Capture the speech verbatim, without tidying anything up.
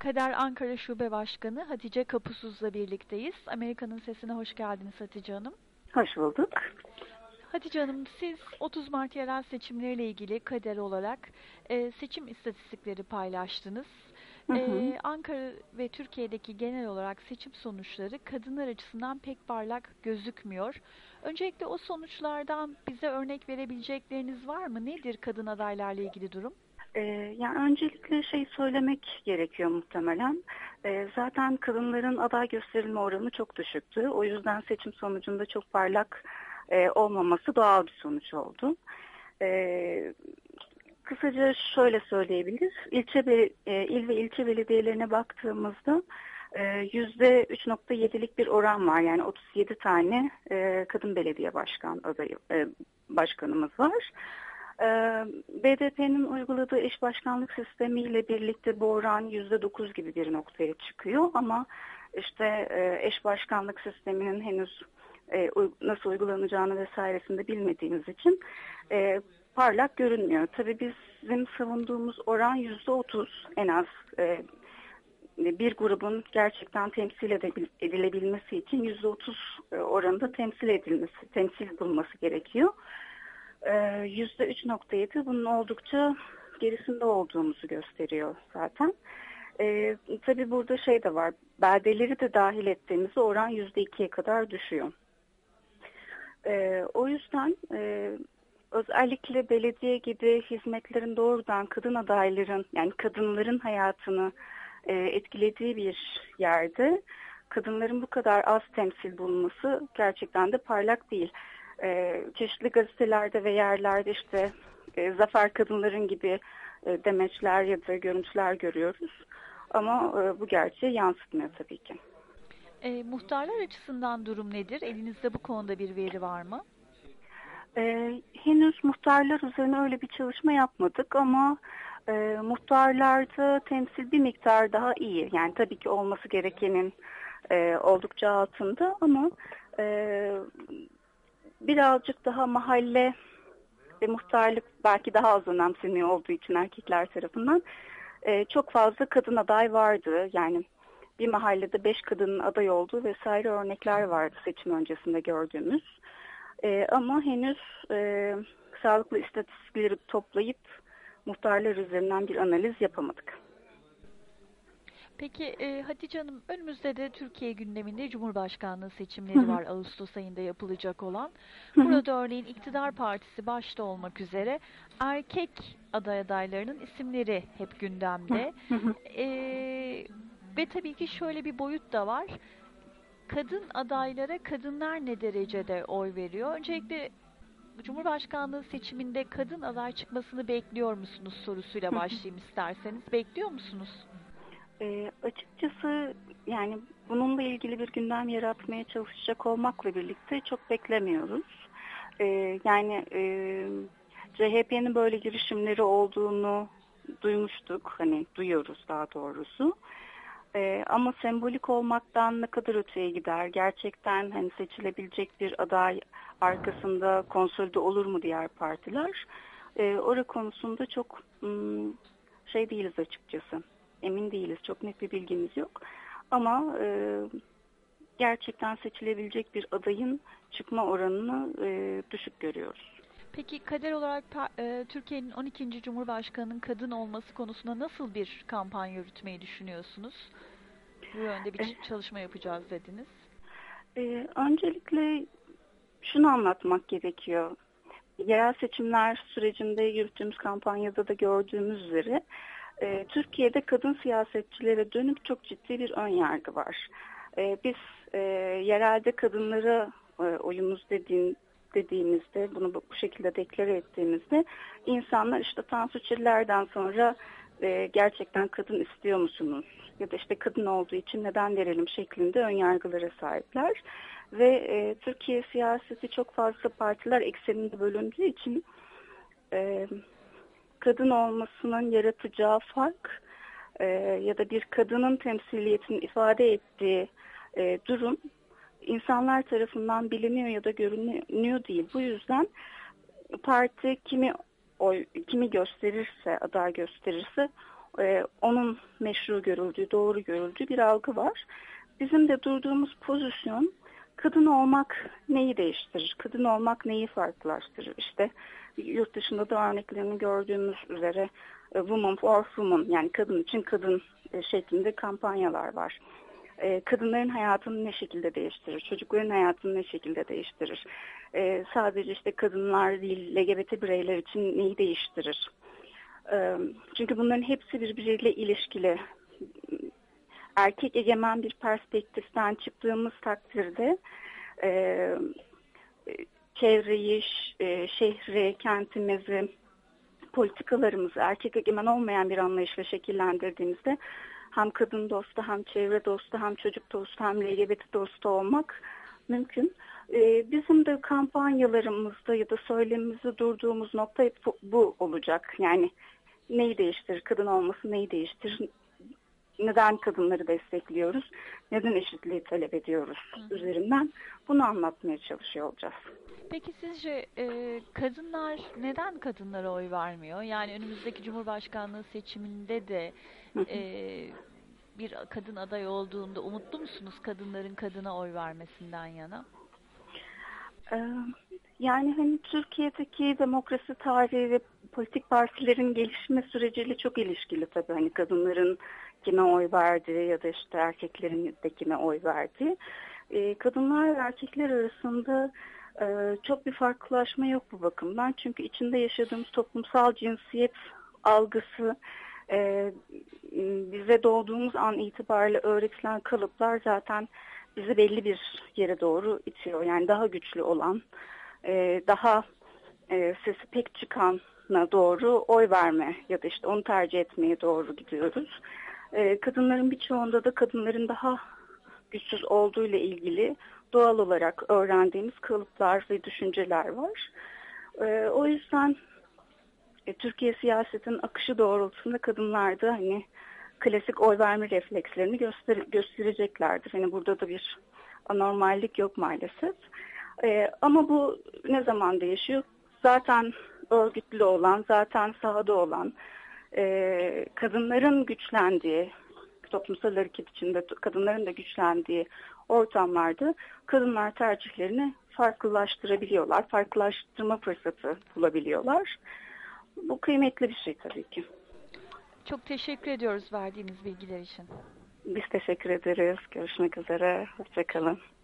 Kader Ankara Şube Başkanı Hatice Kapusuz'la birlikteyiz. Amerika'nın Sesi'ne hoş geldiniz Hatice Hanım. Hoş bulduk. Hatice Hanım, siz otuz Mart yerel seçimleriyle ilgili Kader olarak e, seçim istatistikleri paylaştınız. Hı hı. E, Ankara ve Türkiye'deki genel olarak seçim sonuçları kadınlar açısından pek parlak gözükmüyor. Öncelikle o sonuçlardan bize örnek verebilecekleriniz var mı? Nedir kadın adaylarla ilgili durum? Ee, yani öncelikle şey söylemek gerekiyor muhtemelen. Ee, zaten kadınların aday gösterilme oranı çok düşüktü. O yüzden seçim sonucunda çok parlak e, olmaması doğal bir sonuç oldu. Ee, kısaca şöyle söyleyebiliriz. İlçe be, e, il ve ilçe belediyelerine baktığımızda e, yüzde üç nokta yedilik bir oran var. Yani otuz yedi tane e, kadın belediye başkan adayı e, başkanımız var. B D P'nin uyguladığı eş başkanlık sistemiyle birlikte bu oran yüzde dokuz gibi bir noktaya çıkıyor ama işte eş başkanlık sisteminin henüz nasıl uygulanacağını vesairesini de bilmediğimiz için parlak görünmüyor. Tabii bizim savunduğumuz oran yüzde otuz en az bir grubun gerçekten temsil edilebilmesi için yüzde otuz oranında temsil edilmesi, temsil bulması gerekiyor. yüzde üç nokta yedi bunun oldukça gerisinde olduğumuzu gösteriyor zaten. Ee, tabii burada şey de var, beldeleri de dahil ettiğimizde oran yüzde ikiye kadar düşüyor. Ee, o yüzden e, özellikle belediye gibi hizmetlerin doğrudan kadın adayların, yani kadınların hayatını e, etkilediği bir yerde kadınların bu kadar az temsil bulunması gerçekten de parlak değil. Ee, çeşitli gazetelerde ve yerlerde işte e, zafer kadınların gibi e, demeçler ya da görüntüler görüyoruz. Ama e, bu gerçeği yansıtmıyor tabii ki. E, muhtarlar açısından durum nedir? Elinizde bu konuda bir veri var mı? E, henüz muhtarlar üzerine öyle bir çalışma yapmadık ama e, muhtarlarda temsil bir miktar daha iyi. Yani tabii ki olması gerekenin e, oldukça altında ama e, birazcık daha mahalle ve muhtarlık belki daha az önemseniyor olduğu için erkekler tarafından e, çok fazla kadın aday vardı. Yani bir mahallede beş kadının aday olduğu vesaire örnekler vardı seçim öncesinde gördüğümüz. E, ama henüz e, sağlıklı istatistikleri toplayıp muhtarlar üzerinden bir analiz yapamadık. Peki e, Hatice Hanım, önümüzde de Türkiye gündeminde Cumhurbaşkanlığı Hı seçimleri hı. var Ağustos ayında yapılacak olan. Hı hı. Burada örneğin iktidar partisi başta olmak üzere erkek aday adaylarının isimleri hep gündemde. Hı hı. E, ve tabii ki şöyle bir boyut da var. Kadın adaylara kadınlar ne derecede oy veriyor? Öncelikle Cumhurbaşkanlığı seçiminde kadın aday çıkmasını bekliyor musunuz sorusuyla Hı hı. başlayayım isterseniz. Bekliyor musunuz? E, açıkçası yani bununla ilgili bir gündem yaratmaya çalışacak olmakla birlikte çok beklemiyoruz. E, yani e, C H P'nin böyle girişimleri olduğunu duymuştuk, hani duyuyoruz daha doğrusu. E, ama sembolik olmaktan ne kadar öteye gider? Gerçekten hani seçilebilecek bir aday arkasında konsolide olur mu diğer partiler? E, orası konusunda çok hmm, şey değiliz açıkçası. Emin değiliz. Çok net bir bilgimiz yok. Ama e, gerçekten seçilebilecek bir adayın çıkma oranını e, düşük görüyoruz. Peki kader olarak e, Türkiye'nin on ikinci Cumhurbaşkanı'nın kadın olması konusunda nasıl bir kampanya yürütmeyi düşünüyorsunuz? Bu yönde bir E, çalışma yapacağız dediniz. e, öncelikle şunu anlatmak gerekiyor. Yerel seçimler sürecinde yürüttüğümüz kampanyada da gördüğümüz üzere e, Türkiye'de kadın siyasetçilere dönük çok ciddi bir ön yargı var. E, biz e, yerelde kadınlara e, oyumuz dediğin, dediğimizde, bunu bu şekilde deklare ettiğimizde insanlar işte Tansu Çiller'den sonra e, gerçekten kadın istiyor musunuz? Ya da işte kadın olduğu için neden verelim şeklinde ön yargılara sahipler. Ve e, Türkiye siyaseti çok fazla partiler ekseninde bölündüğü için e, kadın olmasının yaratacağı fark e, ya da bir kadının temsiliyetini ifade ettiği e, durum insanlar tarafından biliniyor ya da görünüyor değil. Bu yüzden parti kimi oy, kimi gösterirse, aday gösterirse e, onun meşru görüldüğü, doğru görüldüğü bir algı var. Bizim de durduğumuz pozisyon, kadın olmak neyi değiştirir? Kadın olmak neyi farklılaştırır? İşte yurt dışında da örneklerini gördüğümüz üzere e, Women for Women, yani kadın için kadın e, şeklinde kampanyalar var. E, kadınların hayatını ne şekilde değiştirir? Çocukların hayatını ne şekilde değiştirir? E, sadece işte kadınlar değil, L G B T bireyler için neyi değiştirir? E, çünkü bunların hepsi birbiriyle ilişkili. Erkek egemen bir perspektiften çıktığımız takdirde e, çevreyi, e, şehri, kentimizi, politikalarımızı erkek egemen olmayan bir anlayışla şekillendirdiğimizde hem kadın dostu, hem çevre dostu, hem çocuk dostu, hem L G B T dostu olmak mümkün. E, bizim de kampanyalarımızda ya da söylemimizde durduğumuz nokta hep bu olacak. Yani neyi değiştirir? Kadın olması neyi değiştirir? Neden kadınları destekliyoruz? Neden eşitliği talep ediyoruz Hı. üzerinden bunu anlatmaya çalışıyor olacağız. Peki sizce e, kadınlar neden kadınlara oy vermiyor? Yani önümüzdeki Cumhurbaşkanlığı seçiminde de Hı hı. e, bir kadın aday olduğunda umutlu musunuz kadınların kadına oy vermesinden yana? Ee, Yani hani Türkiye'deki demokrasi tarihi ve politik partilerin gelişme süreciyle çok ilişkili tabii. Hani kadınların kime oy verdiği ya da işte erkeklerin de kime oy verdiği. Ee, kadınlar ve erkekler arasında e, çok bir farklılaşma yok bu bakımdan. Çünkü içinde yaşadığımız toplumsal cinsiyet algısı, e, bize doğduğumuz an itibariyle öğretilen kalıplar zaten bizi belli bir yere doğru itiyor. Yani daha güçlü olan, e, daha e, sesi pek çıkana doğru oy verme ya da işte onu tercih etmeye doğru gidiyoruz. E, kadınların birçoğunda da kadınların daha güçsüz olduğu ile ilgili doğal olarak öğrendiğimiz kalıplar ve düşünceler var. E, o yüzden e, Türkiye siyasetin akışı doğrultusunda kadınlar da hani klasik oy verme reflekslerini göster göstereceklerdir. Hani burada da bir anormallik yok maalesef. E, ama bu ne zaman değişiyor? Zaten örgütlü olan, zaten sahada olan, e, kadınların güçlendiği, toplumsal hareket içinde kadınların da güçlendiği ortamlarda kadınlar tercihlerini farklılaştırabiliyorlar. Farklılaştırma fırsatı bulabiliyorlar. Bu kıymetli bir şey tabii ki. Çok teşekkür ediyoruz verdiğiniz bilgiler için. Biz teşekkür ederiz. Görüşmek üzere. Hoşça kalın.